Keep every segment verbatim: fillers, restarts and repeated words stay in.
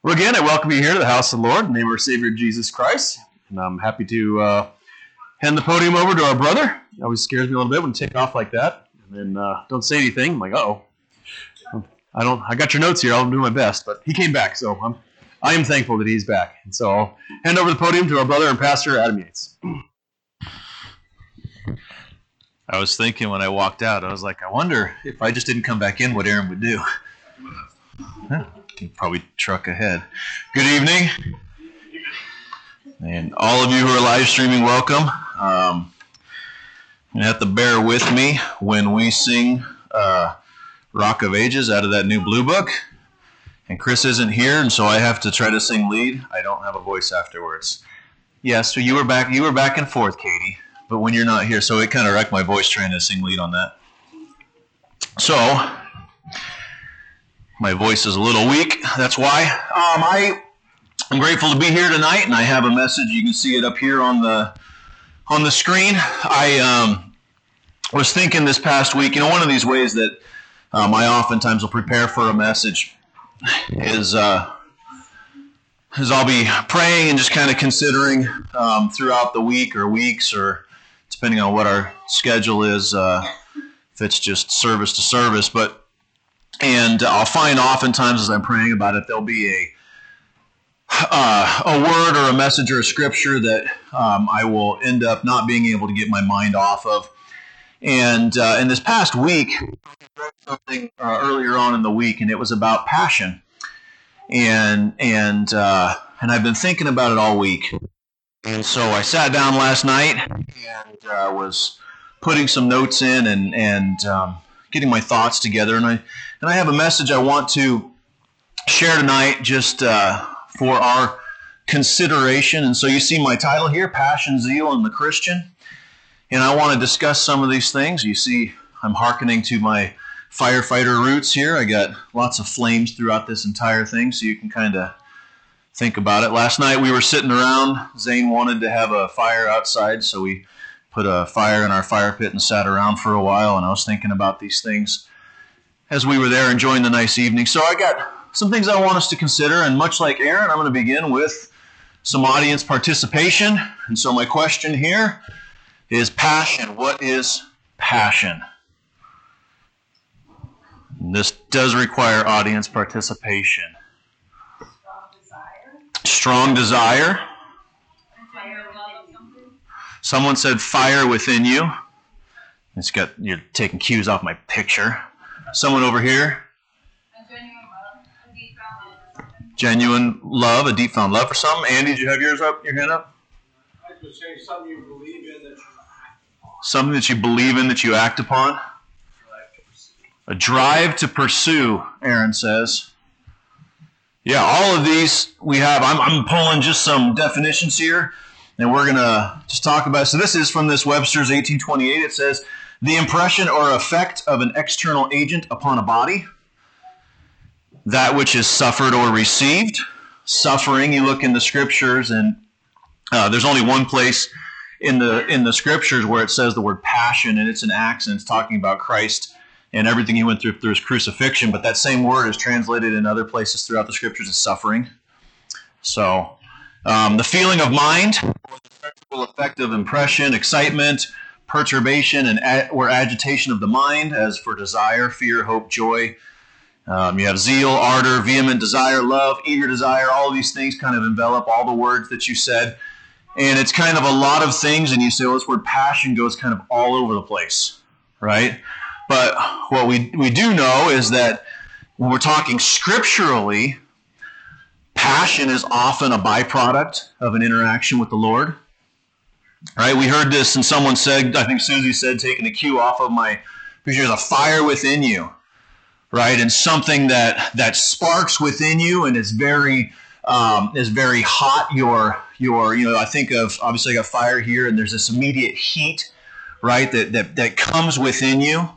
Well, again, I welcome you here to the house of the Lord in the name of our Savior Jesus Christ. And I'm happy to uh, hand the podium over to our brother. It always scares me a little bit when you take off like that. And then uh, don't say anything. I'm like, uh-oh. I don't. I got your notes here. I'll do my best. But he came back, so I'm, I am thankful that he's back. And so I'll hand over the podium to our brother and pastor, Adam Yates. I was thinking when I walked out, I was like, I wonder if I just didn't come back in, what Aaron would do. Huh. He'd probably truck ahead. Good evening. And all of you who are live streaming, welcome. Um, you have to bear with me when we sing uh, Rock of Ages out of that new blue book. And Chris isn't here, and so I have to try to sing lead. I don't have a voice afterwards. Yes, so you were back you were back and forth, Katie, but when you're not here, so it kind of wrecked my voice trying to sing lead on that. So my voice is a little weak. That's why. Um, I am grateful to be here tonight, and I have a message. You can see it up here on the on the screen. I um, was thinking this past week, you know, one of these ways that um, I oftentimes will prepare for a message is uh, is I'll be praying and just kind of considering um, throughout the week or weeks, or depending on what our schedule is, uh, if it's just service to service, but And I'll find oftentimes as I'm praying about it, there'll be a uh, a word or a message or a scripture that um, I will end up not being able to get my mind off of. And uh, in this past week, I read something uh, earlier on in the week, and it was about passion. And and uh, and I've been thinking about it all week. And so I sat down last night and uh, was putting some notes in and and um, getting my thoughts together, and I. And I have a message I want to share tonight just uh, for our consideration. And so you see my title here, Passion, Zeal, and the Christian. And I want to discuss some of these things. You see I'm hearkening to my firefighter roots here. I got lots of flames throughout this entire thing, so you can kind of think about it. Last night we were sitting around. Zane wanted to have a fire outside, so we put a fire in our fire pit and sat around for a while. And I was thinking about these things as we were there enjoying the nice evening. So I got some things I want us to consider, and much like Aaron, I'm going to begin with some audience participation. And so my question here is passion. What is passion? And this does require audience participation. Strong desire. Strong desire. Fire love something. Someone said fire within you. It's got, you're taking cues off my picture. Someone over here. A genuine love, a deep found love for something. Genuine love, a deep found love for something. Andy, did you have yours up? Your hand up? I was just saying something you believe in that you act upon. Something that you believe in that you act upon. A drive to pursue, Aaron says. Yeah, all of these we have. I'm, I'm pulling just some definitions here, and we're going to just talk about it. So this is from this Webster's eighteen twenty-eight. It says, the impression or effect of an external agent upon a body, that which is suffered or received. Suffering, you look in the scriptures, and uh, there's only one place in the in the scriptures where it says the word passion, and it's an accent. It's talking about Christ and everything he went through through his crucifixion. But that same word is translated in other places throughout the scriptures as suffering. So um, the feeling of mind, or the sexual effect of impression, excitement, perturbation, and ag- or agitation of the mind, as for desire, fear, hope, joy. Um, you have zeal, ardor, vehement desire, love, eager desire. All of these things kind of envelop all the words that you said. And it's kind of a lot of things, and you say, well, this word passion goes kind of all over the place, right? But what we, we do know is that when we're talking scripturally, passion is often a byproduct of an interaction with the Lord. Right, we heard this, and someone said, I think Susie said, taking a cue off of my, because there's a fire within you, right, and something that that sparks within you, and is very um, is very hot. Your your you know, I think of, obviously I got fire here, and there's this immediate heat, right, that that that comes within you.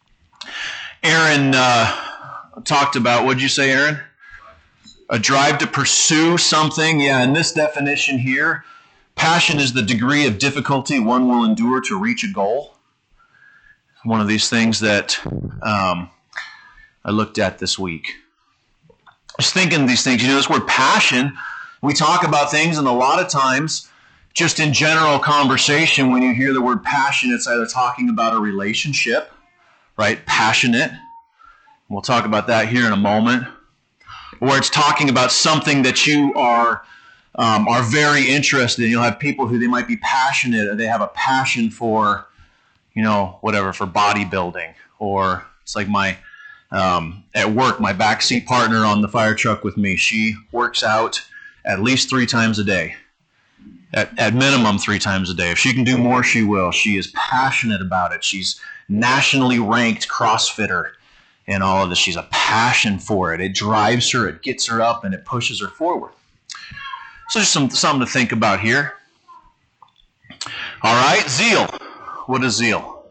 Aaron uh, talked about, what did you say, Aaron? A drive to pursue something. Yeah, in this definition here, passion is the degree of difficulty one will endure to reach a goal. One of these things that um, I looked at this week. just thinking these things. You know, this word passion, we talk about things, and a lot of times, just in general conversation, when you hear the word passion, it's either talking about a relationship, right? Passionate. We'll talk about that here in a moment. Or it's talking about something that you are um, are very interested in. You'll have people who they might be passionate, or they have a passion for, you know, whatever, for bodybuilding. Or it's like my, um, at work, my backseat partner on the fire truck with me, she works out at least three times a day. At, at minimum three times a day. If she can do more, she will. She is passionate about it. She's nationally ranked CrossFitter in all of this. She's a passion for it. It drives her, it gets her up, and it pushes her forward. So just some, something to think about here. All right, zeal. What is zeal?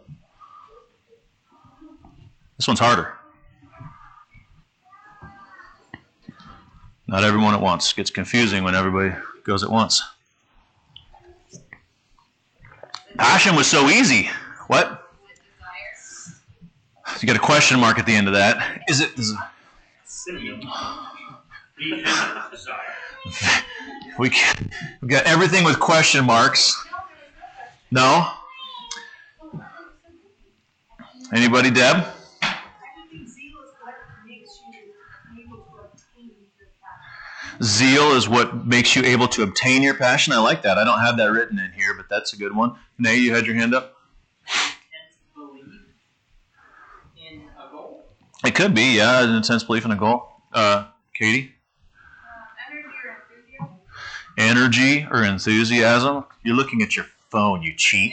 This one's harder. Not everyone at once. It gets confusing when everybody goes at once. Passion was so easy. What? You got a question mark at the end of that. Is it? Is it we we got everything with question marks. No? Anybody, Deb? Zeal is what makes you able to obtain your passion. I like that. I don't have that written in here, but that's a good one. Nay, you had your hand up? In a goal? It could be, yeah, an intense belief in a goal. Uh, Katie? Uh, energy or enthusiasm. Energy or enthusiasm? You're looking at your phone, you cheat.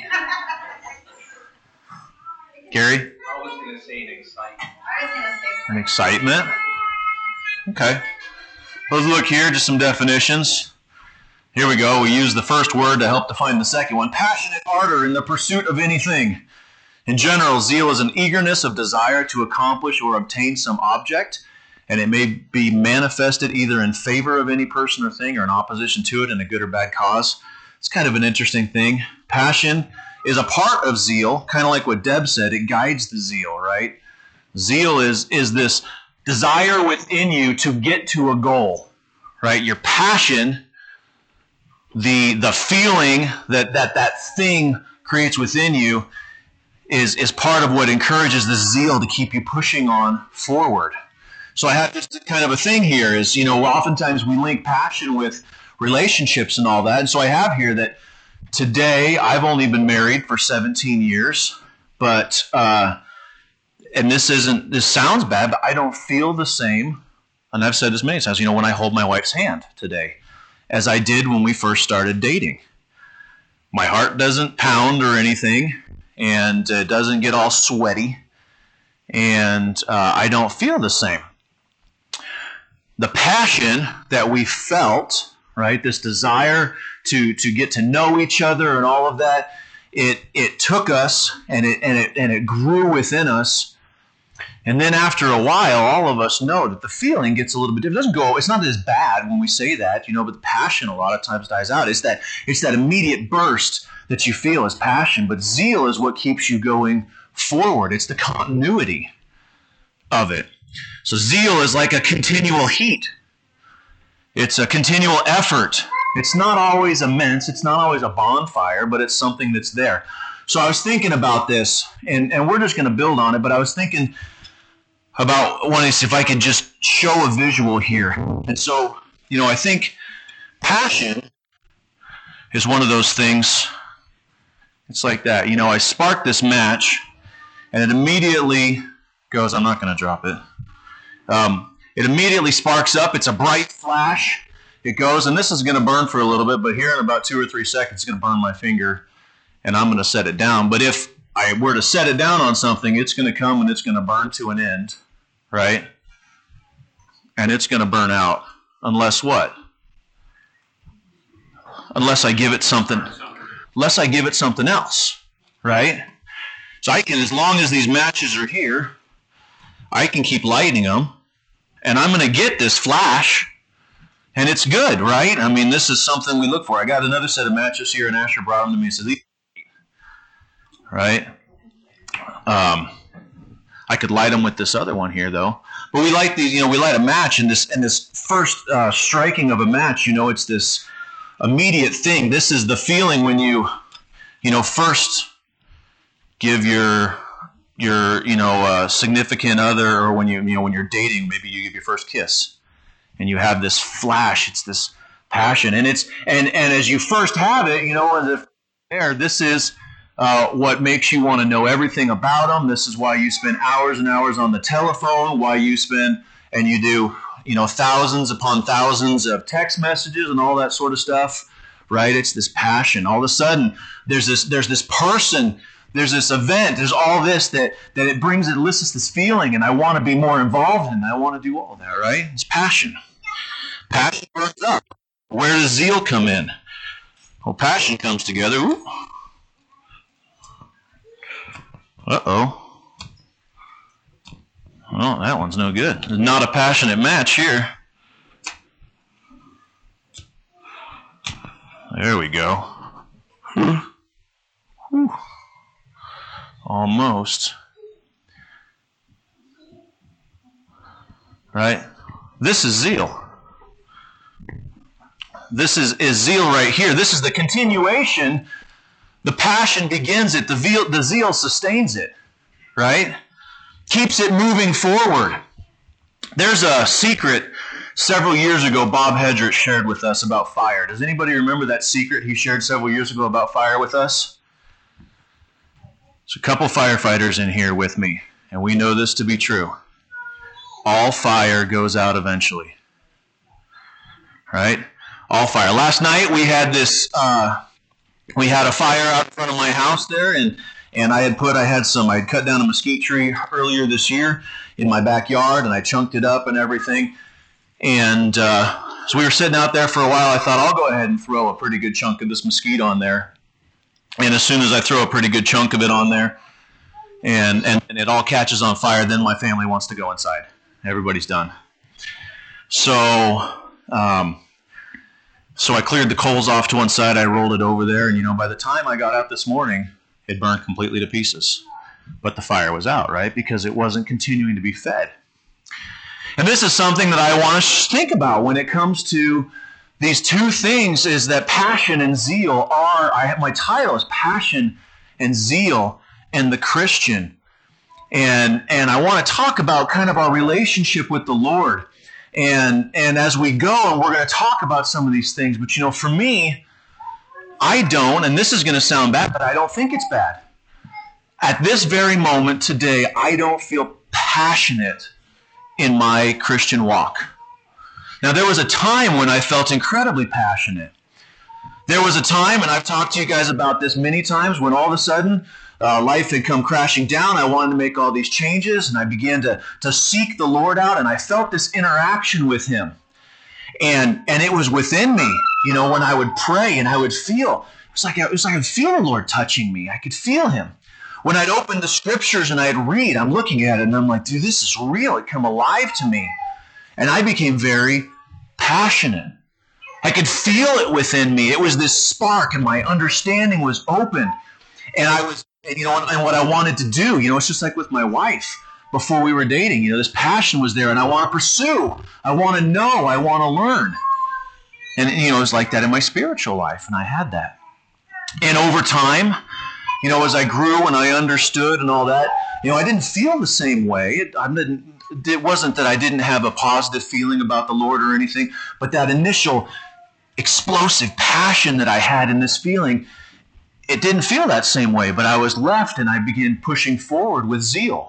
Gary? I was going to say an excitement. I was gonna say An excitement? Okay. Let's look here, just some definitions. Here we go. We use the first word to help define the second one. Passionate ardor in the pursuit of anything. In general, zeal is an eagerness of desire to accomplish or obtain some object, and it may be manifested either in favor of any person or thing or in opposition to it in a good or bad cause. It's kind of an interesting thing. Passion is a part of zeal, kind of like what Deb said. It guides the zeal, right? Zeal is, is this desire within you to get to a goal, right? Your passion, the the feeling that that, that thing creates within you is, is part of what encourages the zeal to keep you pushing on forward. So I have just kind of a thing here is, you know, oftentimes we link passion with relationships and all that. And so I have here that today I've only been married for seventeen years, but uh and this isn't, this sounds bad, but I don't feel the same, and I've said this many times, you know, when I hold my wife's hand today, as I did when we first started dating. My heart doesn't pound or anything, and it doesn't get all sweaty, and uh, I don't feel the same. The passion that we felt, right, this desire to, to get to know each other and all of that, it it took us, and it and it and it grew within us. And then after a while, all of us know that the feeling gets a little bit different. It doesn't go, it's not as bad when we say that, you know, but the passion a lot of times dies out. It's that, it's that immediate burst that you feel as passion. But zeal is what keeps you going forward. It's the continuity of it. So zeal is like a continual heat. It's a continual effort. It's not always immense. It's not always a bonfire, but it's something that's there. So I was thinking about this, and, and we're just going to build on it, but I was thinking about wanting to see if I could just show a visual here. And so, you know, I think passion is one of those things. It's like that. You know, I spark this match, and it immediately goes, I'm not going to drop it. Um, it immediately sparks up. It's a bright flash. It goes, and this is going to burn for a little bit, but here in about two or three seconds, it's going to burn my finger, and I'm going to set it down. But if I were to set it down on something, it's going to come and it's going to burn to an end, right? And it's going to burn out, unless what? Unless I give it something, unless I give it something else, right? So I can, as long as these matches are here, I can keep lighting them, and I'm going to get this flash, and it's good, right? I mean, this is something we look for. I got another set of matches here, and Asher brought them to me and said, these, right? Um, I could light them with this other one here, though. But we light these, you know, we light a match, and this and this first uh, striking of a match, you know, it's this immediate thing. This is the feeling when you, you know, first give your your you know uh, significant other, or when you you know when you're dating, maybe you give your first kiss, and you have this flash. It's this passion, and it's and and as you first have it, you know, as if there, this is. Uh, what makes you want to know everything about them. This is why you spend hours and hours on the telephone, why you spend, and you do, you know, thousands upon thousands of text messages and all that sort of stuff, right? It's this passion. All of a sudden, there's this there's this person, there's this event, there's all this that, that it brings, it elicits this feeling, and I want to be more involved in it. I want to do all that, right? It's passion. Passion burns up. Where does zeal come in? Well, passion comes together. Ooh. Uh-oh. Well, that one's no good. There's not a passionate match here. There we go. Whew. Almost. Right? This is zeal. This is, is zeal right here. This is the continuation. The passion begins it. The zeal, the zeal sustains it, right? Keeps it moving forward. There's a secret several years ago Bob Hedrick shared with us about fire. Does anybody remember that secret he shared several years ago about fire with us? There's a couple firefighters in here with me, and we know this to be true. All fire goes out eventually, right? All fire. Last night we had this... Uh, We had a fire out in front of my house there, and, and I had put, I had some, I had cut down a mesquite tree earlier this year in my backyard, and I chunked it up and everything. And uh, so we were sitting out there for a while. I thought, I'll go ahead and throw a pretty good chunk of this mesquite on there. And as soon as I throw a pretty good chunk of it on there, and, and, and it all catches on fire, then my family wants to go inside. Everybody's done. So... Um, So I cleared the coals off to one side, I rolled it over there, and you know, by the time I got out this morning, it burned completely to pieces. But the fire was out, right? Because it wasn't continuing to be fed. And this is something that I want to think about when it comes to these two things, is that passion and zeal are, I have, my title is Passion and Zeal and the Christian. And, and I want to talk about kind of our relationship with the Lord. And and as we go, and we're going to talk about some of these things, but you know, for me, I don't, and this is going to sound bad, but I don't think it's bad. At this very moment today, I don't feel passionate in my Christian walk. Now, there was a time when I felt incredibly passionate. There was a time, and I've talked to you guys about this many times, when all of a sudden, Uh, life had come crashing down. I wanted to make all these changes, and I began to, to seek the Lord out, and I felt this interaction with Him. And and it was within me, you know, when I would pray and I would feel, it was like I, it was like I could feel the Lord touching me. I could feel Him. When I'd open the Scriptures and I'd read, I'm looking at it, and I'm like, dude, this is real. It come alive to me. And I became very passionate. I could feel it within me. It was this spark, and my understanding was open. And I was, you know, and what I wanted to do, you know, it's just like with my wife before we were dating, you know, this passion was there, and I want to pursue. I want to know. I want to learn. And, you know, it was like that in my spiritual life, and I had that. And over time, you know, as I grew and I understood and all that, you know, I didn't feel the same way. It, I didn't, it wasn't that I didn't have a positive feeling about the Lord or anything, but that initial explosive passion that I had in this feeling, it didn't feel that same way, but I was left, and I began pushing forward with zeal,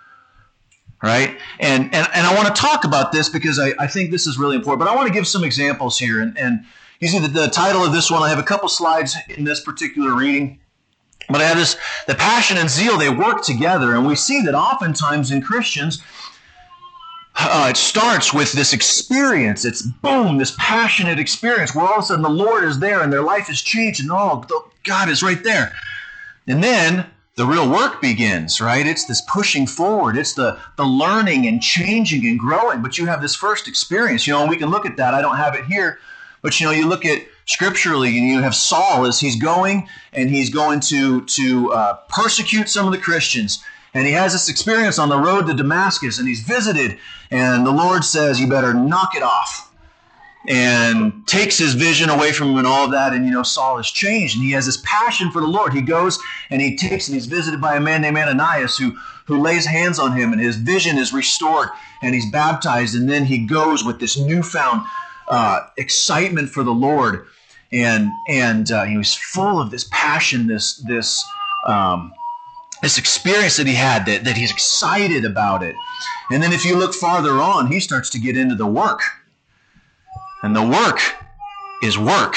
right? And and, and I want to talk about this because I, I think this is really important, but I want to give some examples here. And, and you see the, the title of this one, I have a couple slides in this particular reading, but I have this, the passion and zeal, they work together, and we see that oftentimes in Christians, Uh, it starts with this experience. It's boom, this passionate experience where all of a sudden the Lord is there and their life is changed, and oh, God is right there. And then the real work begins, right? It's this pushing forward. It's the, the learning and changing and growing. But you have this first experience, you know, and we can look at that. I don't have it here, but you know, you look at scripturally, and you have Saul as he's going, and he's going to, to uh, persecute some of the Christians. And he has this experience on the road to Damascus, and he's visited, and the Lord says, you better knock it off. And takes his vision away from him and all of that, and you know, Saul has changed, and he has this passion for the Lord. He goes and he takes, and he's visited by a man named Ananias who, who lays hands on him, and his vision is restored, and he's baptized, and then he goes with this newfound uh, excitement for the Lord, and and uh, he was full of this passion, this this um, this experience that he had, that, that he's excited about it. And then if you look farther on, he starts to get into the work. And the work is work.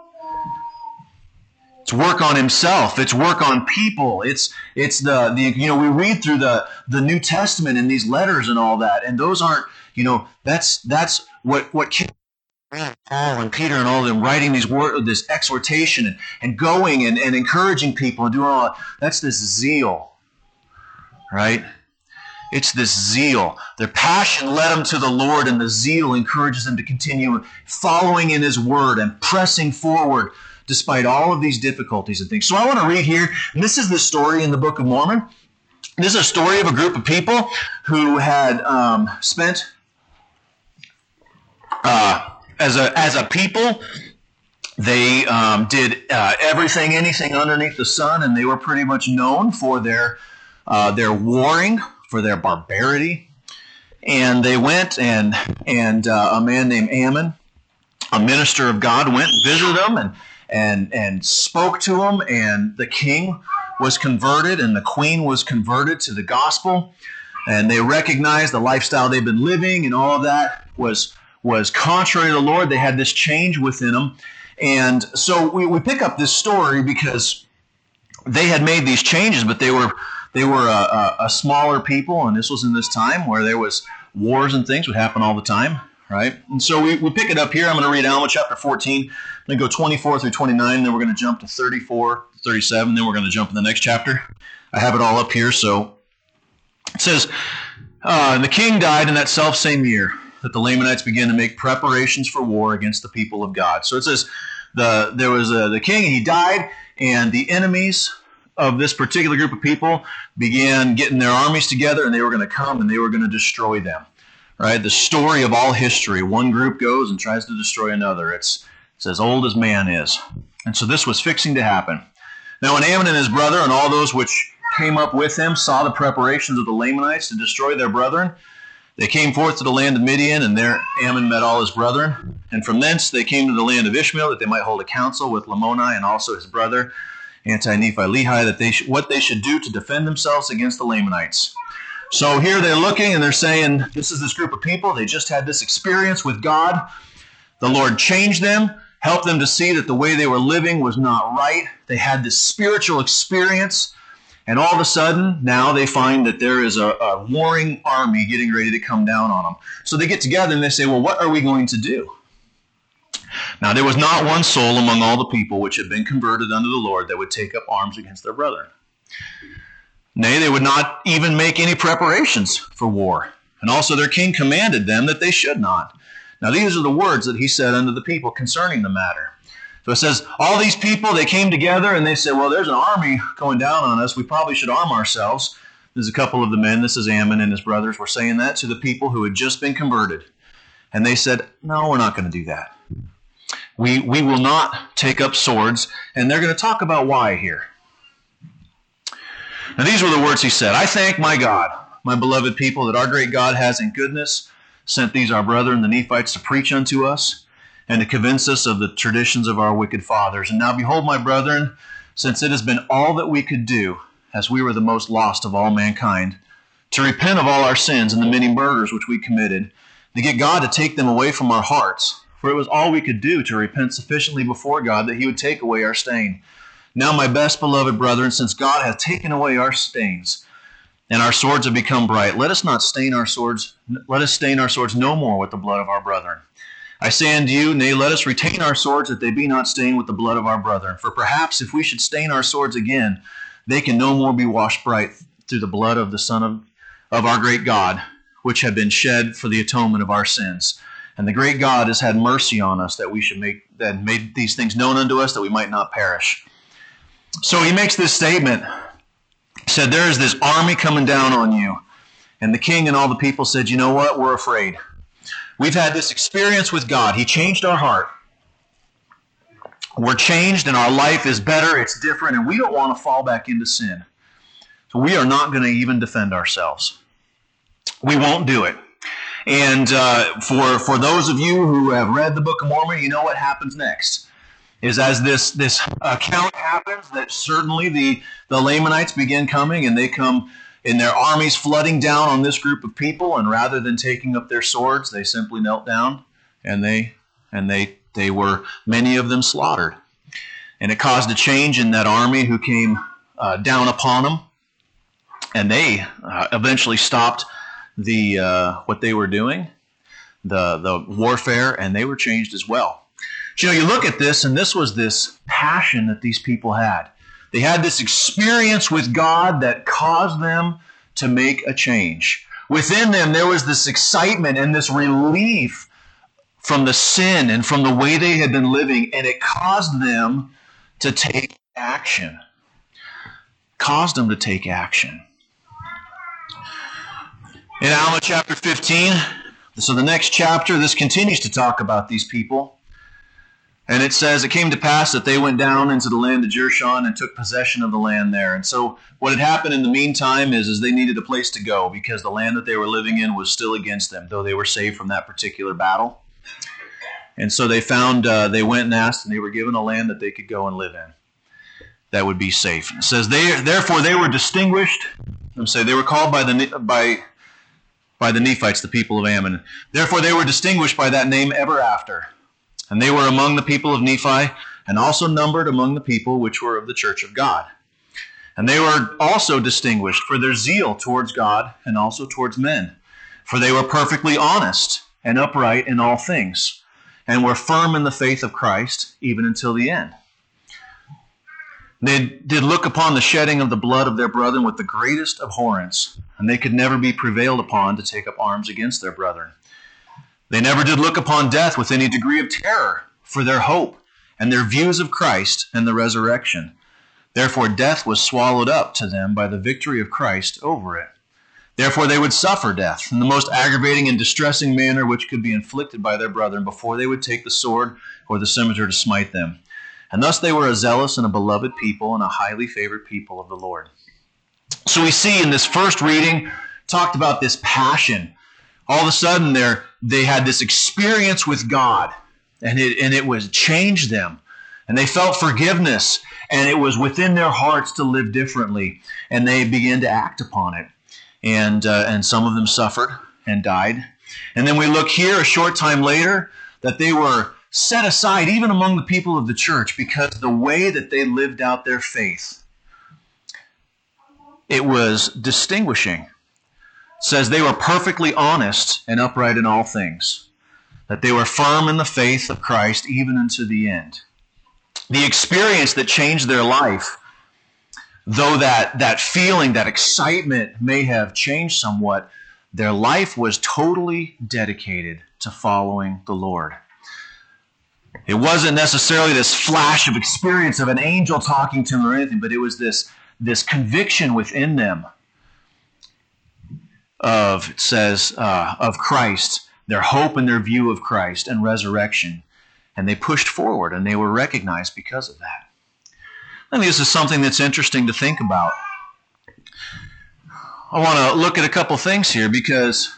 It's work on himself. It's work on people. It's it's the, the you know, we read through the, the New Testament and these letters and all that, and those aren't, you know, that's that's what what Paul and Peter and all of them writing these word, this exhortation and, and going and, and encouraging people and doing all that. That's this zeal, right? It's this zeal. Their passion led them to the Lord, and the zeal encourages them to continue following in His Word and pressing forward despite all of these difficulties and things. So I want to read here, and this is the story in the Book of Mormon. This is a story of a group of people who had um, spent, uh, as a as a people, they um, did uh, everything, anything underneath the sun, and they were pretty much known for their uh, their warring, for their barbarity. And they went, and and uh, a man named Ammon, a minister of God, went and visited them and and and spoke to them, and the king was converted and the queen was converted to the gospel, and they recognized the lifestyle they've been living and all of that was was contrary to the Lord. They had this change within them. And so we, we pick up this story because they had made these changes, but they were They were a, a, a smaller people, and this was in this time where there was wars and things would happen all the time, right? And so we, we pick it up here. I'm going to read Alma chapter fourteen. I'm going to go twenty-four through twenty-nine, then we're going to jump to thirty-four, thirty-seven, then we're going to jump in the next chapter. I have it all up here. So it says, uh, and the king died in that self same year that the Lamanites began to make preparations for war against the people of God. So it says the there was a, the king, and he died, and the enemies of this particular group of people began getting their armies together, and they were going to come and they were going to destroy them. Right? The story of all history. One group goes and tries to destroy another. It's, it's as old as man is. And so this was fixing to happen. Now when Ammon and his brother and all those which came up with him saw the preparations of the Lamanites to destroy their brethren, they came forth to the land of Midian, and there Ammon met all his brethren. And from thence they came to the land of Ishmael, that they might hold a council with Lamoni and also his brother Anti-Nephi-Lehi, that they sh- what they should do to defend themselves against the Lamanites. So here they're looking and they're saying, this is this group of people. They just had this experience with God. The Lord changed them, helped them to see that the way they were living was not right. They had this spiritual experience, and all of a sudden, now they find that there is a, a warring army getting ready to come down on them. So they get together and they say, well, what are we going to do? Now there was not one soul among all the people which had been converted unto the Lord that would take up arms against their brethren. Nay, they would not even make any preparations for war. And also their king commanded them that they should not. Now these are the words that he said unto the people concerning the matter. So it says, all these people, they came together and they said, well, there's an army going down on us. We probably should arm ourselves. There's a couple of the men, this is Ammon and his brothers, were saying that to the people who had just been converted. And they said, no, we're not going to do that. We we will not take up swords, and they're going to talk about why here. Now these were the words he said. I thank my God, my beloved people, that our great God has in goodness sent these our brethren, the Nephites, to preach unto us, and to convince us of the traditions of our wicked fathers. And now behold, my brethren, since it has been all that we could do, as we were the most lost of all mankind, to repent of all our sins and the many murders which we committed, to get God to take them away from our hearts. For it was all we could do to repent sufficiently before God, that he would take away our stain. Now, my best beloved brethren, since God hath taken away our stains, and our swords have become bright, let us not stain our swords, let us stain our swords no more with the blood of our brethren. I say unto you, nay, let us retain our swords, that they be not stained with the blood of our brethren. For perhaps if we should stain our swords again, they can no more be washed bright through the blood of the Son of, of our great God, which have been shed for the atonement of our sins. And the great God has had mercy on us, that we should make that made these things known unto us, that we might not perish. So he makes this statement. He said, there is this army coming down on you. And the king and all the people said, you know what? We're afraid. We've had this experience with God. He changed our heart. We're changed and our life is better. It's different. And we don't want to fall back into sin. So we are not going to even defend ourselves. We won't do it. And uh, for, for those of you who have read the Book of Mormon, you know what happens next. Is as this, this account happens, that certainly the, the Lamanites begin coming, and they come in their armies flooding down on this group of people, and rather than taking up their swords, they simply knelt down, and they and they they were, many of them, slaughtered. And it caused a change in that army who came uh, down upon them, and they uh, eventually stopped the uh, what they were doing, the the warfare, and they were changed as well. You know, you look at this, and this was this passion that these people had. They had this experience with God that caused them to make a change. Within them, there was this excitement and this relief from the sin and from the way they had been living, and it caused them to take action. Caused them to take action. In Alma chapter fifteen, so the next chapter, this continues to talk about these people. And it says, it came to pass that they went down into the land of Jershon and took possession of the land there. And so what had happened in the meantime is, is they needed a place to go because the land that they were living in was still against them, though they were saved from that particular battle. And so they found, uh, they went and asked, and they were given a land that they could go and live in that would be safe. It says, they, therefore they were distinguished. I'm say they were called by the by by the Nephites, the people of Ammon. Therefore they were distinguished by that name ever after. And they were among the people of Nephi, and also numbered among the people which were of the church of God. And they were also distinguished for their zeal towards God and also towards men. For they were perfectly honest and upright in all things, and were firm in the faith of Christ, even until the end. They did look upon the shedding of the blood of their brethren with the greatest abhorrence, and they could never be prevailed upon to take up arms against their brethren. They never did look upon death with any degree of terror for their hope and their views of Christ and the resurrection. Therefore death was swallowed up to them by the victory of Christ over it. Therefore they would suffer death in the most aggravating and distressing manner which could be inflicted by their brethren before they would take the sword or the scimitar to smite them. And thus they were a zealous and a beloved people and a highly favored people of the Lord. So we see in this first reading, talked about this passion. All of a sudden, they had this experience with God, and it, and it was changed them. And they felt forgiveness, and it was within their hearts to live differently. And they began to act upon it. And, uh, and some of them suffered and died. And then we look here a short time later that they were set aside even among the people of the church because the way that they lived out their faith, it was distinguishing. It says they were perfectly honest and upright in all things, that they were firm in the faith of Christ even unto the end. The experience that changed their life, though that, that feeling, that excitement may have changed somewhat, their life was totally dedicated to following the Lord. It wasn't necessarily this flash of experience of an angel talking to them or anything, but it was this, this conviction within them of, it says, uh, of Christ, their hope and their view of Christ and resurrection. And they pushed forward, and they were recognized because of that. I think this is something that's interesting to think about. I want to look at a couple things here because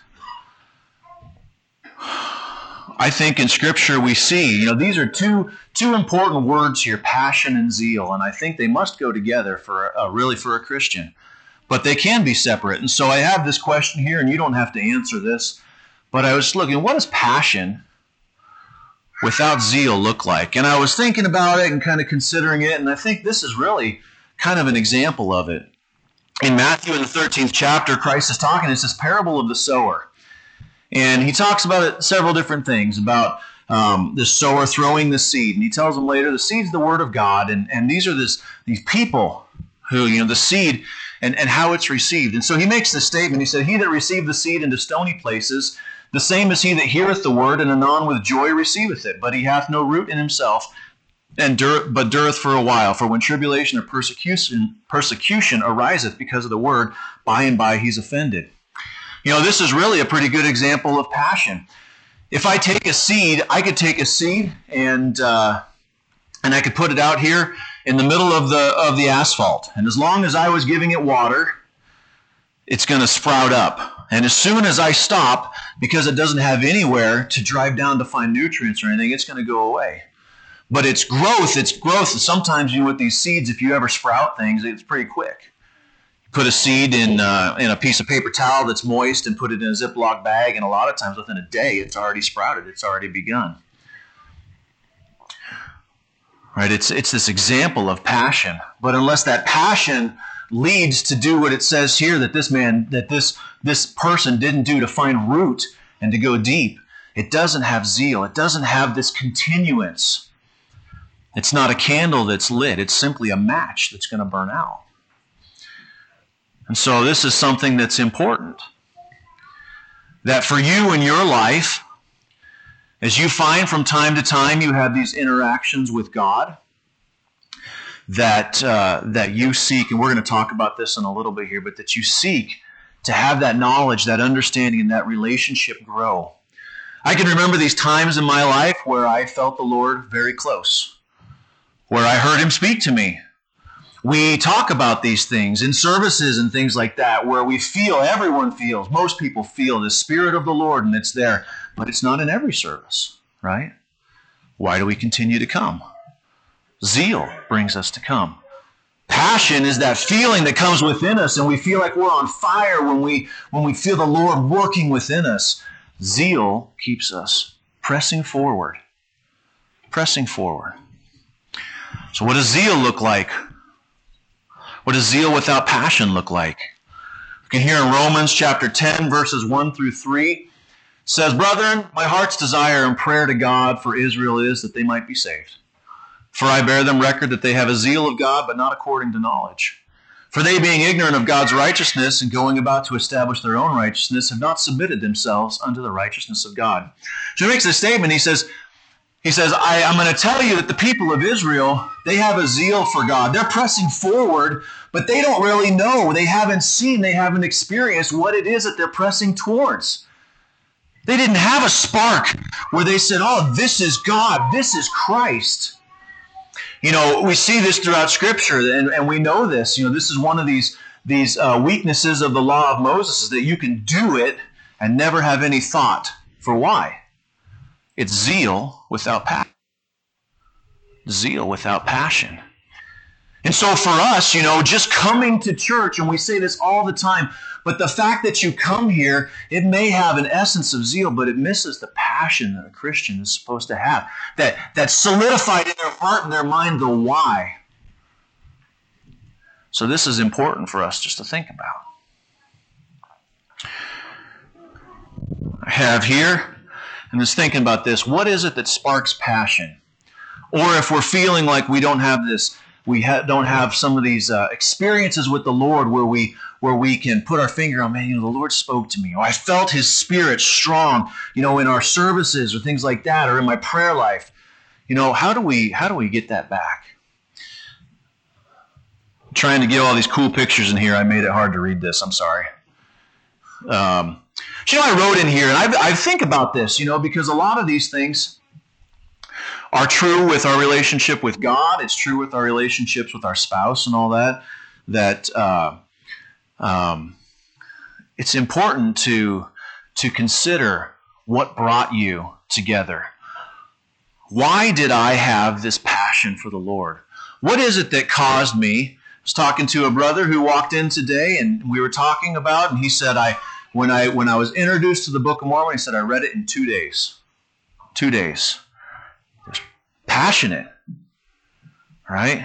I think in Scripture we see, you know, these are two two important words here, passion and zeal, and I think they must go together for a, really for a Christian. But they can be separate. And so I have this question here, and you don't have to answer this, but I was looking, what does passion without zeal look like? And I was thinking about it and kind of considering it, and I think this is really kind of an example of it. In Matthew in the thirteenth chapter, Christ is talking, it's this parable of the sower. And he talks about it, several different things, about um, the sower throwing the seed. And he tells them later, the seed's the word of God, and, and these are this, these people who, you know, the seed and, and how it's received. And so he makes this statement. He said, he that received the seed into stony places, the same is he that heareth the word, and anon with joy receiveth it. But he hath no root in himself, and dur- but dureth for a while. For when tribulation or persecution persecution ariseth because of the word, by and by he's offended. You know, this is really a pretty good example of passion. If I take a seed, I could take a seed and uh, and I could put it out here in the middle of the of the asphalt. And as long as I was giving it water, it's going to sprout up. And as soon as I stop, because it doesn't have anywhere to drive down to find nutrients or anything, it's going to go away. But its growth, its growth, sometimes you with these seeds, if you ever sprout things, it's pretty quick. Put a seed in uh, in a piece of paper towel that's moist and put it in a Ziploc bag, and a lot of times within a day, it's already sprouted. It's already begun. Right? It's it's this example of passion. But unless that passion leads to do what it says here that this man, that this this person didn't do to find root and to go deep, it doesn't have zeal. It doesn't have this continuance. It's not a candle that's lit. It's simply a match that's going to burn out. And so this is something that's important. That for you in your life, as you find from time to time you have these interactions with God, that uh, that you seek, and we're going to talk about this in a little bit here, but that you seek to have that knowledge, that understanding, and that relationship grow. I can remember these times in my life where I felt the Lord very close, where I heard Him speak to me. We talk about these things in services and things like that, where we feel, everyone feels, most people feel the Spirit of the Lord, and it's there, but it's not in every service, right? Why do we continue to come? Zeal brings us to come. Passion is that feeling that comes within us, and we feel like we're on fire when we when we feel the Lord working within us. Zeal keeps us pressing forward. Pressing forward. So what does zeal look like? What does zeal without passion look like? You can hear in Romans chapter ten, verses one through three, it says, Brethren, my heart's desire and prayer to God for Israel is that they might be saved. For I bear them record that they have a zeal of God, but not according to knowledge. For they, being ignorant of God's righteousness and going about to establish their own righteousness, have not submitted themselves unto the righteousness of God. So he makes a statement. He says, he says, I, I'm going to tell you that the people of Israel, they have a zeal for God. They're pressing forward, but they don't really know. They haven't seen, they haven't experienced what it is that they're pressing towards. They didn't have a spark where they said, oh, this is God, this is Christ. You know, we see this throughout Scripture, and, and we know this. You know, this is one of these, these uh, weaknesses of the law of Moses, is that you can do it and never have any thought for why. It's zeal without passion. Zeal without passion. And so for us, you know, just coming to church, and we say this all the time, but the fact that you come here, it may have an essence of zeal, but it misses the passion that a Christian is supposed to have. That, that solidified in their heart and their mind the why. So this is important for us just to think about. I have here, and was thinking about this, what is it that sparks passion? Or if we're feeling like we don't have this, we ha- don't have some of these uh, experiences with the Lord where we where we can put our finger on, man, you know, the Lord spoke to me. Or I felt His Spirit strong, you know, in our services or things like that, or in my prayer life. You know, how do we how do we get that back? I'm trying to get all these cool pictures in here. I made it hard to read this. I'm sorry. Um, you know, I wrote in here, and I, I think about this, you know, because a lot of these things are true with our relationship with God. It's true with our relationships with our spouse and all that. That uh, um, it's important to to consider what brought you together. Why did I have this passion for the Lord? What is it that caused me? I was talking to a brother who walked in today, and we were talking about, and he said, I when I when I was introduced to the Book of Mormon, he said, I read it in two days. Two days. Just passionate. Right?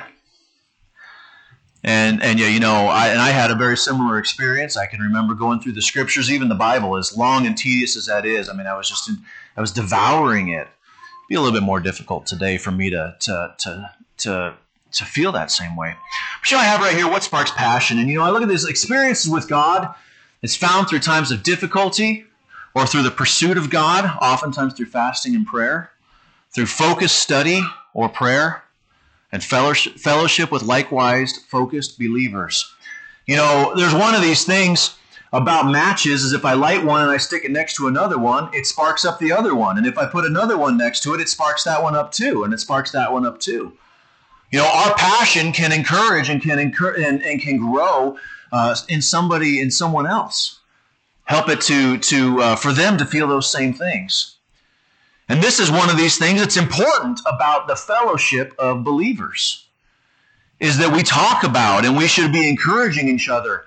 And and yeah, you know, I and I had a very similar experience. I can remember going through the Scriptures, even the Bible, as long and tedious as that is. I mean, I was just in, I was devouring it. It'd be a little bit more difficult today for me to to to to to feel that same way. But you know, I have right here what sparks passion, and you know, I look at these experiences with God. It's found through times of difficulty, or through the pursuit of God, oftentimes through fasting and prayer, through focused study or prayer, and fellowship, fellowship with likewise focused believers. You know, there's one of these things about matches is if I light one and I stick it next to another one, it sparks up the other one. And if I put another one next to it, it sparks that one up too, and it sparks that one up too. You know, our passion can encourage and can encourage and, and can grow uh, in somebody, in someone else. Help it to to uh, for them to feel those same things. And this is one of these things that's important about the fellowship of believers, is that we talk about and we should be encouraging each other.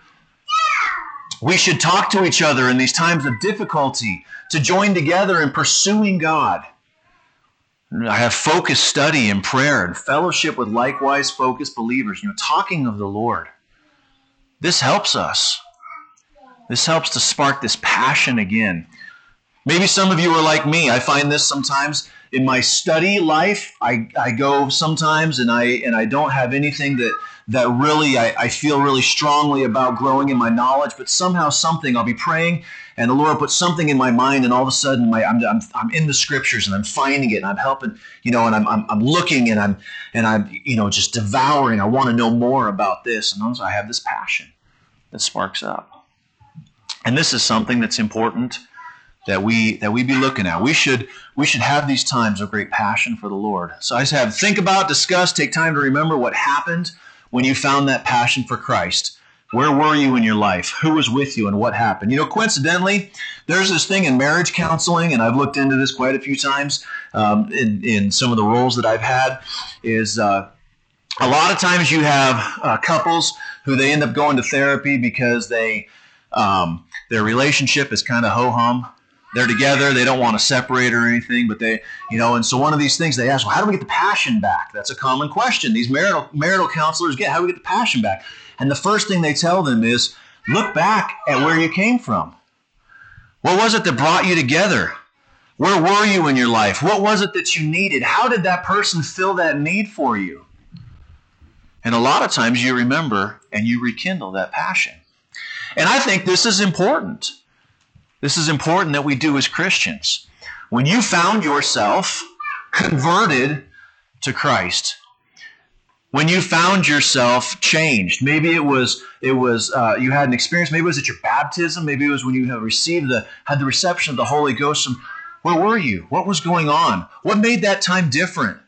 We should talk to each other in these times of difficulty to join together in pursuing God. I have focused study and prayer and fellowship with likewise focused believers, you know, talking of the Lord. This helps us. This helps to spark this passion again. Maybe some of you are like me. I find this sometimes in my study life. I, I go sometimes and I and I don't have anything that that really I, I feel really strongly about growing in my knowledge, but somehow something, I'll be praying and the Lord puts something in my mind, and all of a sudden my, I'm, I'm I'm in the scriptures and I'm finding it and I'm helping, you know, and I'm I'm, I'm looking and I'm and I'm you know just devouring. I want to know more about this, and also I have this passion that sparks up. And this is something that's important that we that we be looking at. We should we should have these times of great passion for the Lord. So I just have think about, discuss, take time to remember what happened when you found that passion for Christ. Where were you in your life? Who was with you and what happened? You know, coincidentally, there's this thing in marriage counseling, and I've looked into this quite a few times um, in, in some of the roles that I've had, is uh, a lot of times you have uh, couples who they end up going to therapy because they um, their relationship is kind of ho-hum. They're together, they don't want to separate or anything, but they, you know, and so one of these things they ask, well, how do we get the passion back? That's a common question. These marital marital counselors get, how do we get the passion back? And the first thing they tell them is, look back at where you came from. What was it that brought you together? Where were you in your life? What was it that you needed? How did that person fill that need for you? And a lot of times you remember and you rekindle that passion. And I think this is important. This is important that we do as Christians. When you found yourself converted to Christ, when you found yourself changed, maybe it was it was uh, you had an experience. Maybe it was at your baptism. Maybe it was when you have received the had the reception of the Holy Ghost. Where were you? What was going on? What made that time different?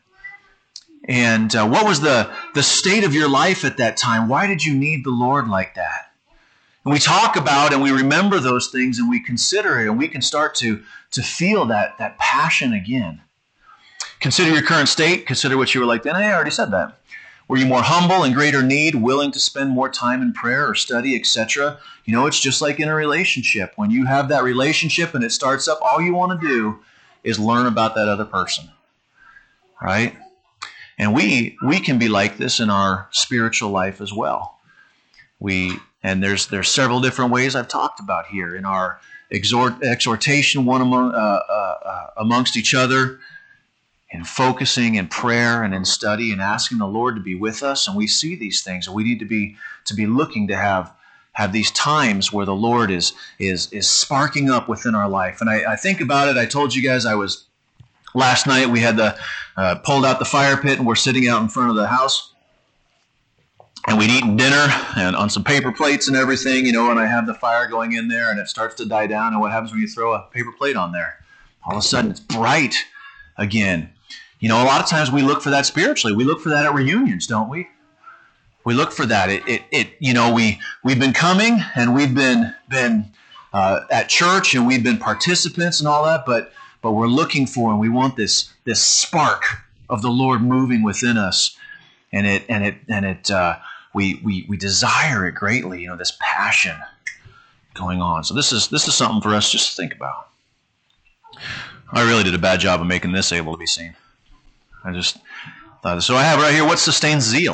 And uh, what was the the state of your life at that time? Why did you need the Lord like that? And we talk about and we remember those things and we consider it, and we can start to, to feel that, that passion again. Consider your current state. Consider what you were like then. I already said that. Were you more humble, in greater need, willing to spend more time in prayer or study, et cetera? You know, it's just like in a relationship. When you have that relationship and it starts up, all you want to do is learn about that other person, right? And we we can be like this in our spiritual life as well. We and there's there's several different ways I've talked about here in our exhort, exhortation one among uh, uh, uh, amongst each other, in focusing in prayer and in study and asking the Lord to be with us. And we see these things, and we need to be to be looking to have have these times where the Lord is is is sparking up within our life. And I, I think about it. I told you guys I was last night. We had the uh, pulled out the fire pit, and we're sitting out in front of the house. And we'd eaten dinner and on some paper plates and everything, you know, and I have the fire going in there and it starts to die down. And what happens when you throw a paper plate on there? All of a sudden it's bright again. You know, a lot of times we look for that spiritually. We look for that at reunions, don't we? We look for that. It, it, it you know, we, we've been coming and we've been, been uh, at church and we've been participants and all that, but, but we're looking for, and we want this, this spark of the Lord moving within us. And it, and it, and it, uh, we, we, we desire it greatly, you know, this passion going on. So this is, this is something for us just to think about. I really did a bad job of making this able to be seen. I just thought, so I have right here, what sustains zeal?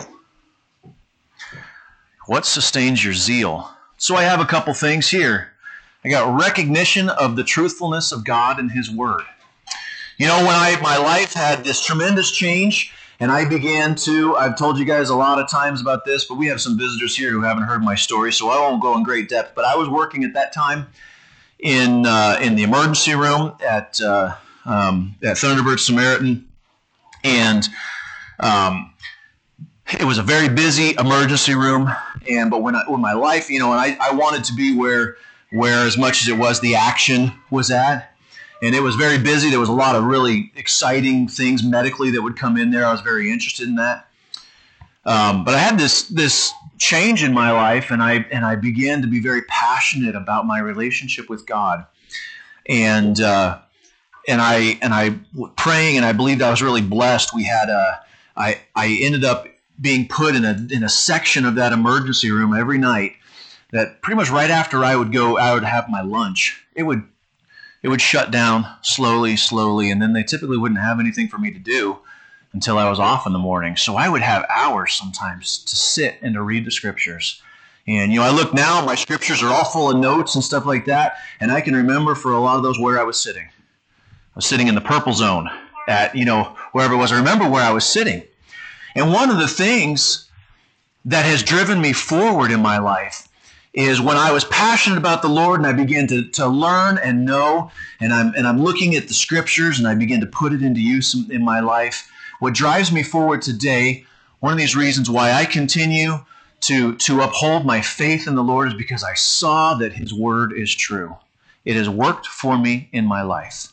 What sustains your zeal? So I have a couple things here. I got recognition of the truthfulness of God and His Word. You know, when I, my life had this tremendous change, and I began to, I've told you guys a lot of times about this, but we have some visitors here who haven't heard my story, so I won't go in great depth. But I was working at that time in uh, in the emergency room at uh, um, at Thunderbird Samaritan, and um, it was a very busy emergency room, and but when I, when my life, you know, and I, I wanted to be where where as much as it was the action was at, and it was very busy. There was a lot of really exciting things medically that would come in there. I was very interested in that. Um, but I had this this change in my life, and I and I began to be very passionate about my relationship with God, and uh, and I and I praying, and I believed I was really blessed. We had a I I ended up being put in a in a section of that emergency room every night that pretty much right after I would go out to have my lunch, it would it would shut down slowly, slowly, and then they typically wouldn't have anything for me to do until I was off in the morning. So I would have hours sometimes to sit and to read the scriptures. And, you know, I look now, my scriptures are all full of notes and stuff like that, and I can remember for a lot of those where I was sitting. I was sitting in the purple zone at, you know, wherever it was. I remember where I was sitting. And one of the things that has driven me forward in my life is when I was passionate about the Lord and I began to, to learn and know, and I'm, and I'm looking at the scriptures and I begin to put it into use in, in my life. What drives me forward today, one of these reasons why I continue to, to uphold my faith in the Lord is because I saw that His Word is true. It has worked for me in my life.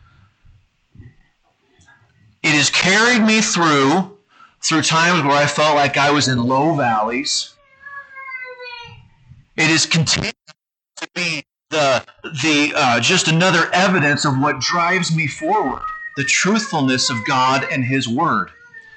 It has carried me through through times where I felt like I was in low valleys. It has continued to be the, the uh, just another evidence of what drives me forward, the truthfulness of God and His Word.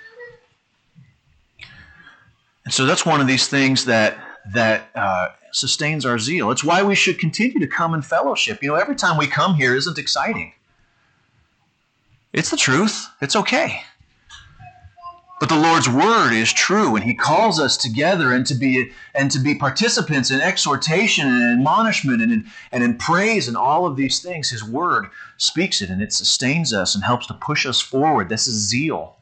And so that's one of these things that, that uh, sustains our zeal. It's why we should continue to come in fellowship. You know, every time we come here isn't exciting. It's the truth. It's okay. But the Lord's Word is true, and He calls us together and to be and to be participants in exhortation and admonishment and in, and in praise and all of these things. His Word speaks it, and it sustains us and helps to push us forward. This is zeal.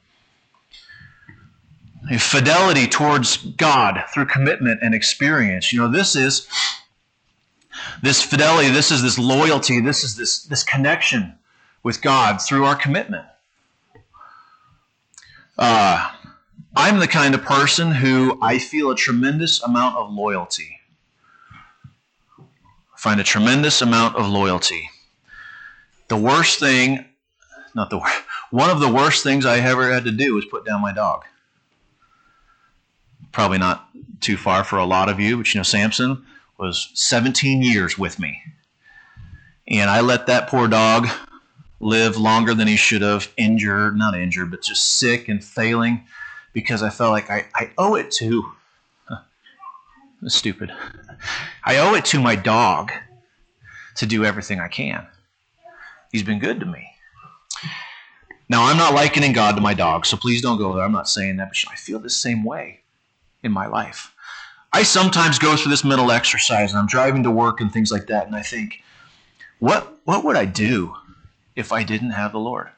A fidelity towards God through commitment and experience. You know, this is this fidelity, this is this loyalty, this is this, this connection with God through our commitment. Uh, I'm the kind of person who I feel a tremendous amount of loyalty. I find a tremendous amount of loyalty. The worst thing, not the worst, one of the worst things I ever had to do was put down my dog. Probably not too far for a lot of you, but you know, Samson was seventeen years with me. And I let that poor dog live longer than he should have, injured, not injured, but just sick and failing, because I felt like I, I owe it to, huh, that's stupid, I owe it to my dog to do everything I can. He's been good to me. Now, I'm not likening God to my dog, so please don't go there. I'm not saying that, but I feel the same way in my life. I sometimes go through this mental exercise, and I'm driving to work and things like that, and I think, what what would I do if I didn't have the Lord?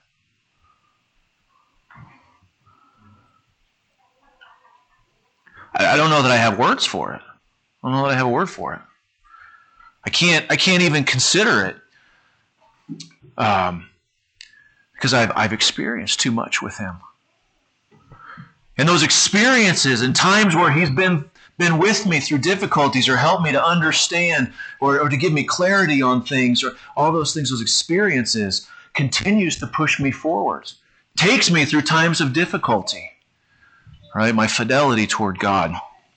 I, I don't know that I have words for it. I don't know that I have a word for it. I can't. I can't even consider it, um, because I've I've experienced too much with Him. And those experiences and times where He's been been with me through difficulties or helped me to understand or, or to give me clarity on things or all those things, those experiences continues to push me forward. Takes me through times of difficulty. Right? My fidelity toward God.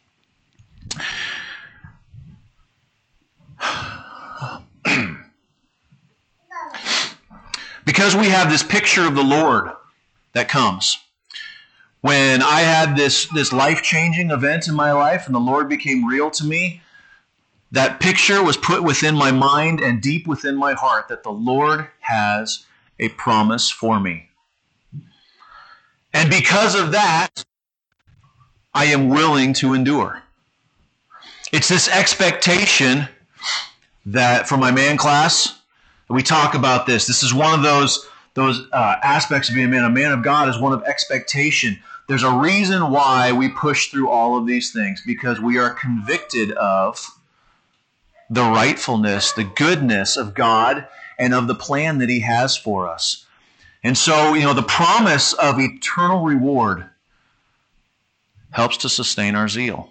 Because we have this picture of the Lord that comes. When I had this, this life-changing event in my life and the Lord became real to me, that picture was put within my mind and deep within my heart that the Lord has a promise for me. And because of that, I am willing to endure. It's this expectation that, for my man class, we talk about this. This is one of those, those uh, aspects of being a man. A man of God is one of expectation. There's a reason why we push through all of these things, because we are convicted of the rightfulness, the goodness of God and of the plan that He has for us. And so, you know, the promise of eternal reward helps to sustain our zeal.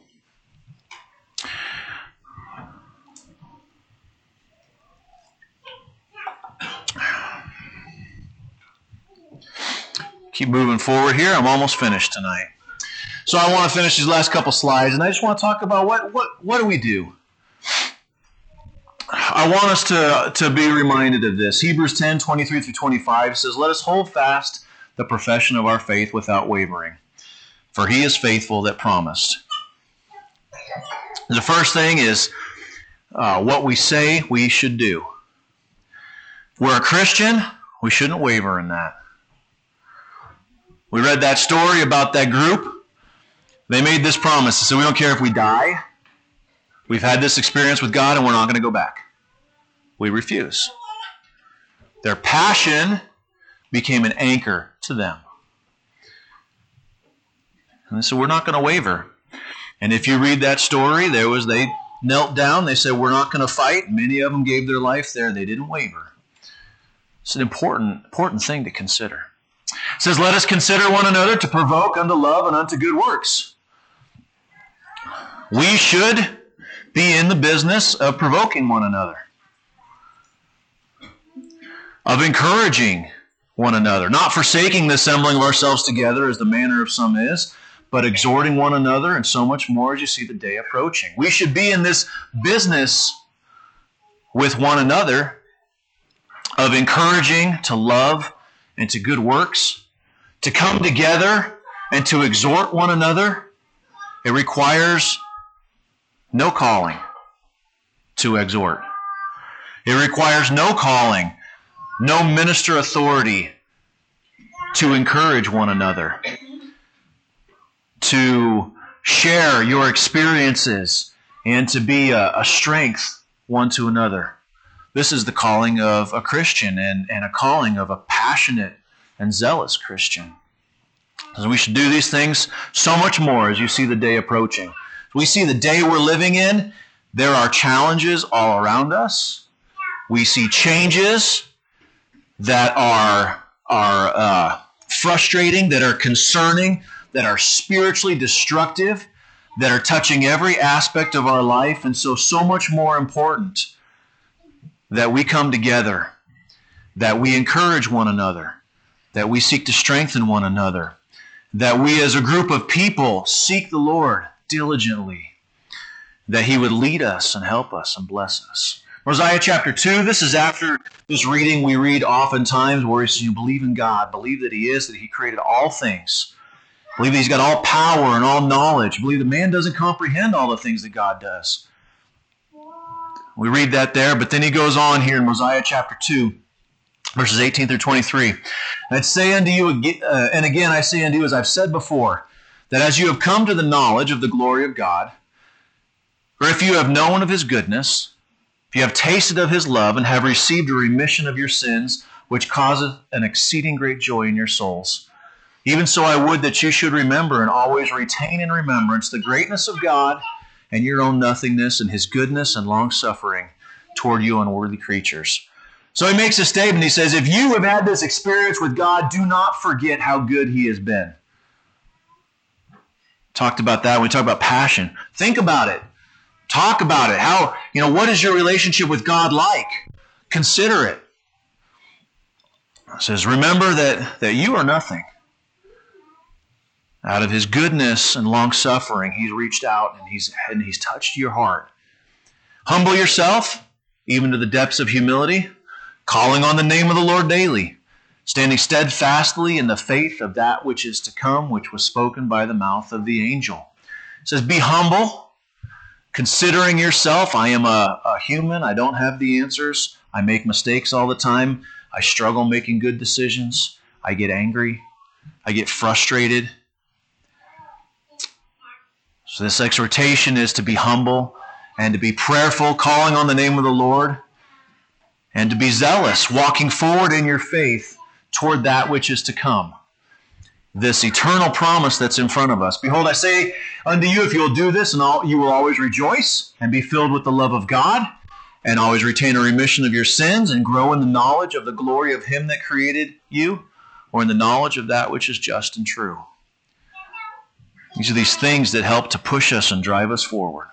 Keep moving forward here. I'm almost finished tonight. So I want to finish these last couple slides, and I just want to talk about what what what do we do? I want us to, to be reminded of this. Hebrews ten, twenty-three through twenty-five says, "Let us hold fast the profession of our faith without wavering, for he is faithful that promised." The first thing is uh, what we say we should do. We're a Christian, we shouldn't waver in that. We read that story about that group. They made this promise. They said, we don't care if we die. We've had this experience with God and we're not going to go back. We refuse. Their passion became an anchor to them. And they said, we're not going to waver. And if you read that story, there was they knelt down. They said, we're not going to fight. Many of them gave their life there. They didn't waver. It's an important, important thing to consider. It says, let us consider one another to provoke unto love and unto good works. We should be in the business of provoking one another, of encouraging one another, not forsaking the assembling of ourselves together as the manner of some is, but exhorting one another, and so much more as you see the day approaching. We should be in this business with one another of encouraging to love and to good works, to come together and to exhort one another. It requires no calling to exhort. It requires no calling, no minister authority to encourage one another, to share your experiences, and to be a, a strength one to another. This is the calling of a Christian, and, and a calling of a passionate and zealous Christian. So we should do these things so much more as you see the day approaching. We see the day we're living in. There are challenges all around us. We see changes that are, are uh, frustrating, that are concerning, that are spiritually destructive, that are touching every aspect of our life. And so, so much more important that we come together, that we encourage one another, that we seek to strengthen one another, that we as a group of people seek the Lord diligently, that he would lead us and help us and bless us. Mosiah chapter two, this is after this reading we read oftentimes where he says, you believe in God, believe that he is, that he created all things, believe that he's got all power and all knowledge, believe that man doesn't comprehend all the things that God does. We read that there, but then he goes on here in Mosiah chapter two, verses eighteen through twenty-three. And I'd say unto you, uh, and again I say unto you, as I've said before, that as you have come to the knowledge of the glory of God, or if you have known of his goodness, if you have tasted of his love, and have received a remission of your sins, which causeth an exceeding great joy in your souls, even so I would that you should remember and always retain in remembrance the greatness of God and your own nothingness, and his goodness and long-suffering toward you unworthy creatures. So he makes a statement. He says, if you have had this experience with God, do not forget how good he has been. Talked about that when we talk about passion. Think about it. Talk about it. How, you know, what is your relationship with God like? Consider it. It says, remember that, that you are nothing. Out of his goodness and long-suffering, he's reached out and he's, and he's touched your heart. Humble yourself, even to the depths of humility, calling on the name of the Lord daily, standing steadfastly in the faith of that which is to come, which was spoken by the mouth of the angel. It says, be humble, considering yourself. I am a, a human. I don't have the answers. I make mistakes all the time. I struggle making good decisions. I get angry. I get frustrated. So this exhortation is to be humble and to be prayerful, calling on the name of the Lord, and to be zealous, walking forward in your faith toward that which is to come. This eternal promise that's in front of us. Behold, I say unto you, if you will do this, and all, you will always rejoice and be filled with the love of God, and always retain a remission of your sins, and grow in the knowledge of the glory of him that created you, or in the knowledge of that which is just and true. These are these things that help to push us and drive us forward.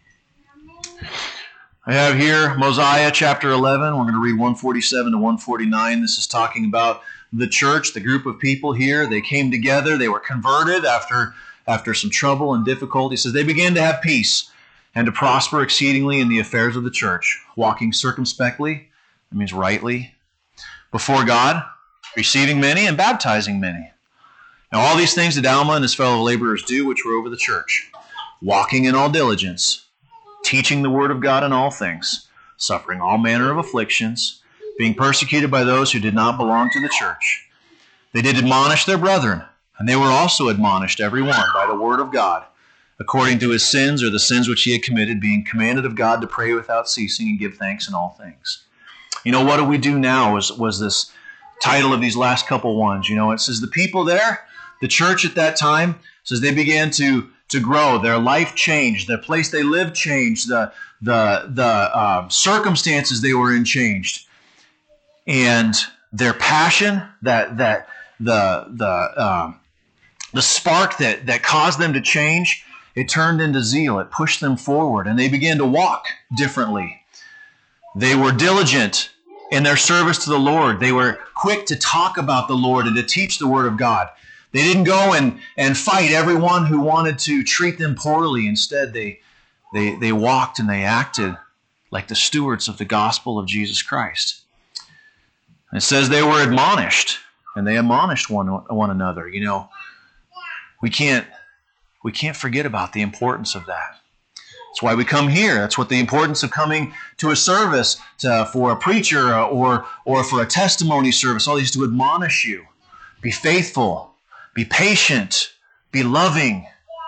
I have here Mosiah chapter eleven. We're going to read one forty-seven to one forty-nine. This is talking about the church, the group of people here. They came together. They were converted after, after some trouble and difficulty. It says, they began to have peace and to prosper exceedingly in the affairs of the church, walking circumspectly, that means rightly, before God, receiving many and baptizing many. Now all these things did Alma and his fellow laborers do, which were over the church, walking in all diligence, teaching the word of God in all things, suffering all manner of afflictions, being persecuted by those who did not belong to the church. They did admonish their brethren, and they were also admonished every one by the word of God, according to his sins or the sins which he had committed, being commanded of God to pray without ceasing and give thanks in all things. You know, what do we do now was, was this title of these last couple ones. You know, it says the people there, the church at that time, says they began to to grow. Their life changed. The place they lived changed. The the the uh, circumstances they were in changed, and their passion, that that the the um, the spark that that caused them to change, it turned into zeal. It pushed them forward, and they began to walk differently. They were diligent in their service to the Lord. They were quick to talk about the Lord and to teach the Word of God. They didn't go and, and fight everyone who wanted to treat them poorly. Instead, they, they, they walked and they acted like the stewards of the gospel of Jesus Christ. And it says they were admonished, and they admonished one, one another. You know, we can't, we can't forget about the importance of that. That's why we come here. That's what the importance of coming to a service to, for a preacher or, or for a testimony service. All these to admonish you. Be faithful. Be patient, be loving,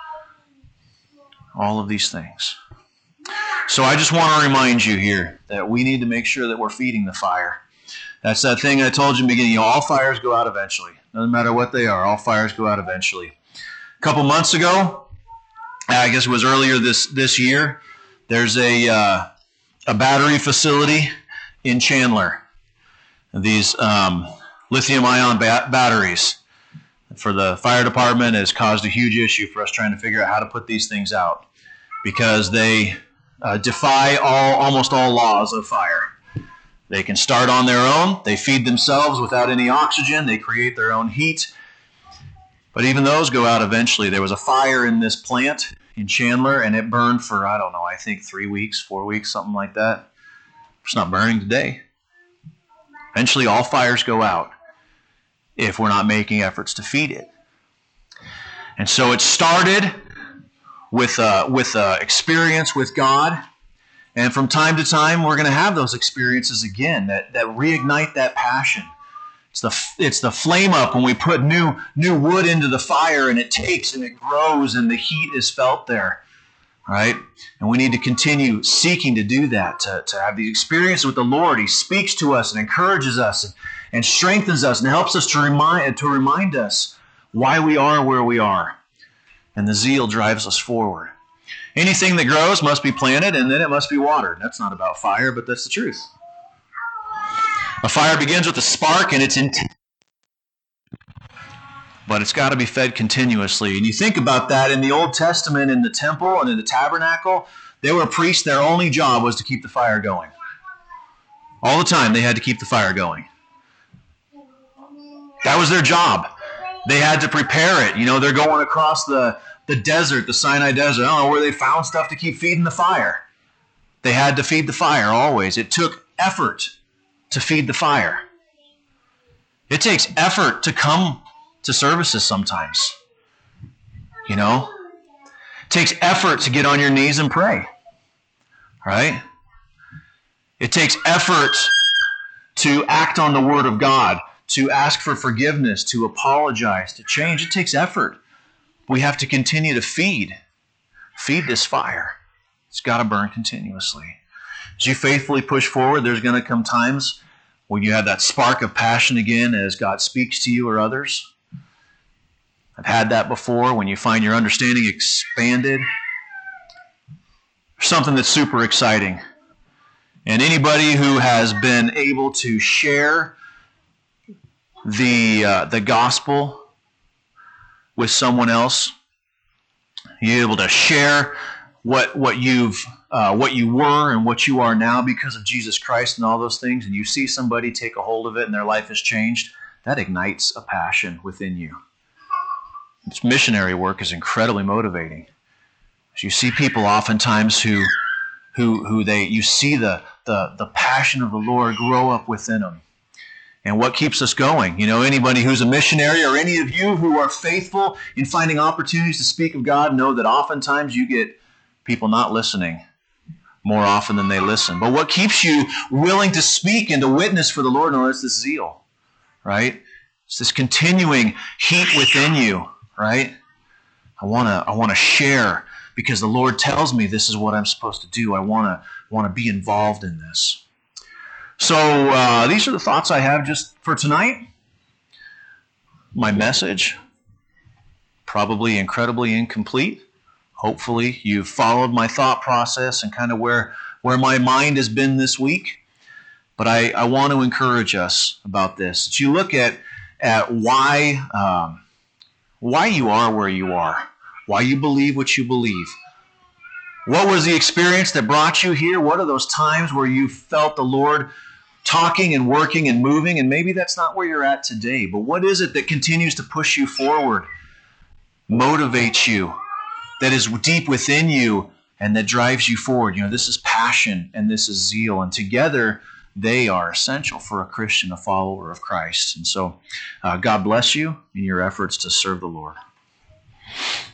all of these things. So I just want to remind you here that we need to make sure that we're feeding the fire. That's that thing I told you in the beginning. You know, all fires go out eventually. Doesn't matter what they are, all fires go out eventually. A couple months ago, I guess it was earlier this, this year, there's a, uh, a battery facility in Chandler. These um, lithium-ion ba- batteries. For the fire department has caused a huge issue for us trying to figure out how to put these things out, because they uh, defy all almost all laws of fire. They can start on their own. They feed themselves without any oxygen. They create their own heat. But even those go out eventually. There was a fire in this plant in Chandler, and it burned for, I don't know, I think three weeks, four weeks, something like that. It's not burning today. Eventually all fires go out if we're not making efforts to feed it. And so it started with uh, with uh, experience with God, and from time to time we're going to have those experiences again that, that reignite that passion. It's the it's the flame up when we put new new wood into the fire, and it takes and it grows and the heat is felt there, right? And we need to continue seeking to do that, to, to have the experience with the Lord. He speaks to us and encourages us and, and strengthens us and helps us to remind to remind us why we are where we are. And the zeal drives us forward. Anything that grows must be planted, and then it must be watered. That's not about fire, but that's the truth. A fire begins with a spark, and it's intense, but it's got to be fed continuously. And you think about that in the Old Testament, in the temple and in the tabernacle, they were priests. Their only job was to keep the fire going. All the time, they had to keep the fire going. That was their job. They had to prepare it. You know, they're going across the, the desert, the Sinai desert. I don't know where they found stuff to keep feeding the fire. They had to feed the fire always. It took effort to feed the fire. It takes effort to come to services sometimes. You know? It takes effort to get on your knees and pray. Right? It takes effort to act on the Word of God, to ask for forgiveness, to apologize, to change. It takes effort. We have to continue to feed. Feed this fire. It's got to burn continuously. As you faithfully push forward, there's going to come times when you have that spark of passion again as God speaks to you or others. I've had that before, when you find your understanding expanded. Something that's super exciting. And anybody who has been able to share the uh, the gospel with someone else, You're able to share what what you've uh, what you were and what you are now because of Jesus Christ and all those things, and you see somebody take a hold of it and their life has changed, that ignites a passion within you. This missionary work is incredibly motivating. You see people oftentimes who who who they you see the the the passion of the Lord grow up within them. And what keeps us going? You know, anybody who's a missionary or any of you who are faithful in finding opportunities to speak of God know that oftentimes you get people not listening more often than they listen. But what keeps you willing to speak and to witness for the Lord? No, it's this zeal, right? It's this continuing heat within you, right? I want to I want to share because the Lord tells me this is what I'm supposed to do. I want to want to be involved in this. So uh, these are the thoughts I have just for tonight. My message, probably incredibly incomplete. Hopefully you've followed my thought process and kind of where, where my mind has been this week. But I, I want to encourage us about this. That you look at, at why, um, why you are where you are, why you believe what you believe. What was the experience that brought you here? What are those times where you felt the Lord talking and working and moving? And maybe that's not where you're at today, but what is it that continues to push you forward, motivates you, that is deep within you and that drives you forward? You know, this is passion and this is zeal, and together they are essential for a Christian, a follower of Christ. And so uh, God bless you in your efforts to serve the Lord.